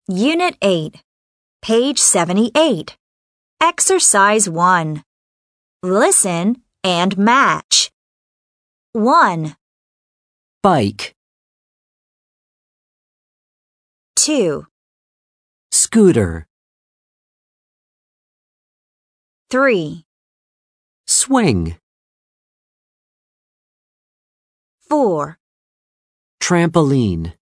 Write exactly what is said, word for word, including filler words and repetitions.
Unit eight, page seventy-eight. Exercise one. Listen and match. one, Bike, two, scooter, three, swing, four, trampoline.